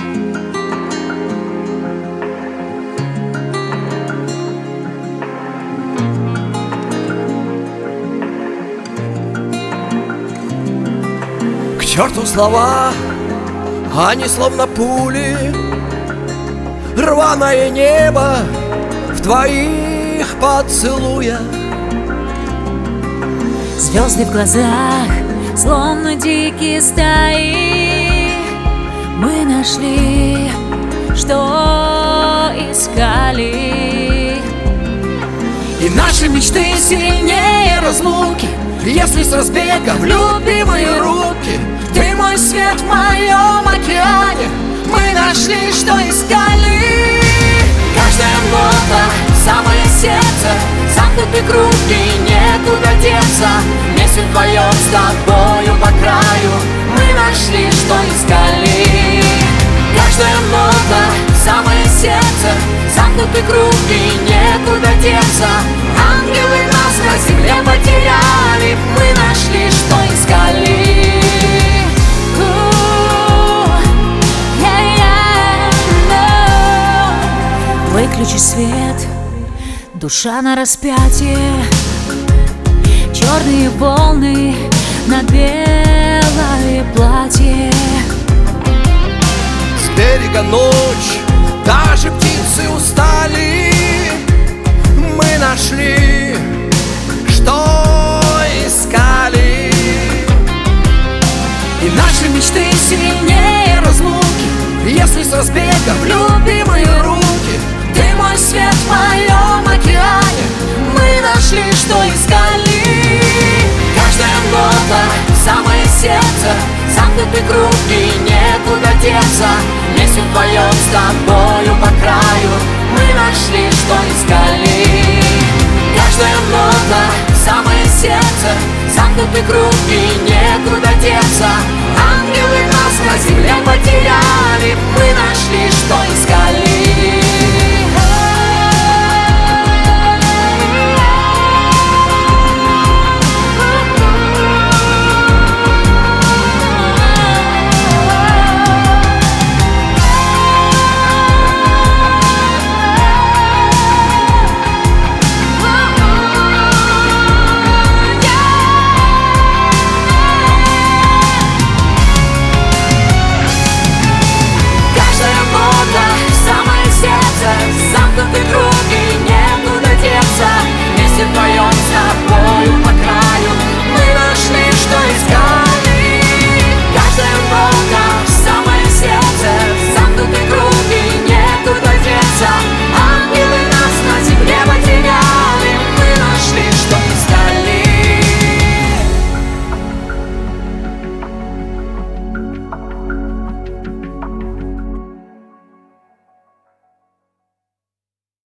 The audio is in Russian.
К черту слова, они словно пули, рваное небо в твоих поцелуях. Звезды в глазах, словно дикие стаи. Мы нашли, что искали. И наши мечты сильнее разлуки, если с разбега в любимые руки. Ты мой свет в моем океане. Мы нашли, что искали. Каждая нота, самое сердце, замкнутый круг и некуда деться. Вместе вдвоем с тобою по краю мы нашли, что искали. Каждая нота, самое сердце, замкнутый круг и некуда деться. Ангелы нас на земле потеряли, мы нашли, что искали. Выключи свет, душа на распятие. Черные волны на белое платье. С берега ночь, даже птицы устали. Мы нашли, что искали. И наши мечты сильнее разлуки, если с разбега в любимые руки. Ты мой свет в моем океане. Мы нашли, что искали. Каждая нота, самое сердце, замкнутый круг и некуда деться. Вместе вдвоем с тобою по краю мы нашли, что искали. Каждая нота, самое сердце, замкнутый круг и некуда деться.